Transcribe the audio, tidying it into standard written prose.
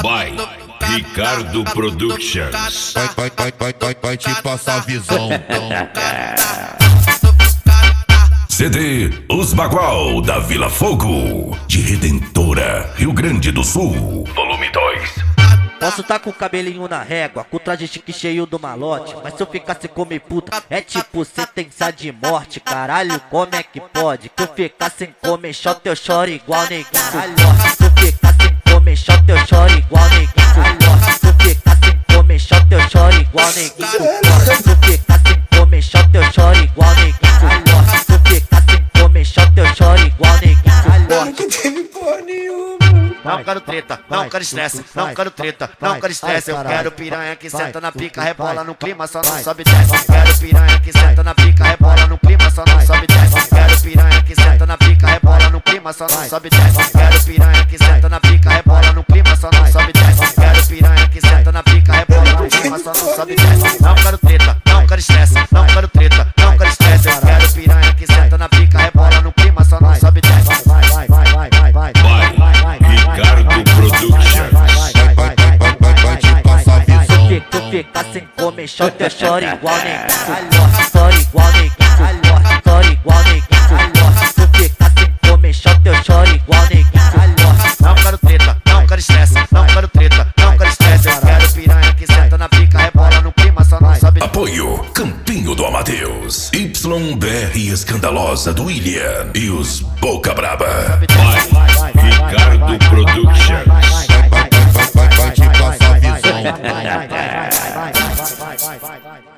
Vai, Ricardo Productions. Vai te passar visão. CD Os Bagual da Vila Fogo, de Redentora, Rio Grande do Sul, volume 2. Posso tá com o cabelinho na régua, com o traje chique cheio do malote, mas se eu ficasse come puta, é tipo sentença de morte. Caralho, como é que pode? Que eu ficar sem comer shot, eu choro igual neguinho do corte. Se eu ficar sem comer shot, eu choro igual neguinho do corte. Se eu ficar sem comer shot, eu choro igual neguinho do corte. Se eu ficar sem comer shot, eu choro igual neguinho do corte. Se eu ficar sem comer shot, eu choro igual neguinho do corte. Não teve porra nenhuma. Não quero treta, não quero estresse, não quero treta, não quero estresse. Eu quero piranha que senta na pica, rebola no clima, só não sobe e desce. Quero piranha que senta na pica, rebola no clima, só não sobe e desce. Quero piranha que senta na pica, rebola no clima, só não sobe e desce. Quero piranha que senta na pica, rebola no clima, só não sobe e desce. Quero piranha que senta na pica, rebola no clima, só não sobe e desce. Não quero treta, não quero estresse, não quero treta, não quero estresse. Eu quero piranha que senta na pica, rebola no clima, só não sobe e desce. Vai, Ricardo Productions. Vai te passar visão. Se eu ficar sem comer shot, eu choro igual neguinho do corte. Choro igual neguinho do corte. Choro igual neguinho do corte. Se eu ficar sem comer shot, eu choro igual neguinho do corte. Não quero treta, não quero estresse, não quero treta, não quero estresse. Eu quero piranha que senta na pica, rebola no clima, só não sobe. Apoio Campinho do Amadeus, YBR Escandalosa do William e os Boca Braba. Vai, Ricardo Productions. Vai te passar visão. Vai.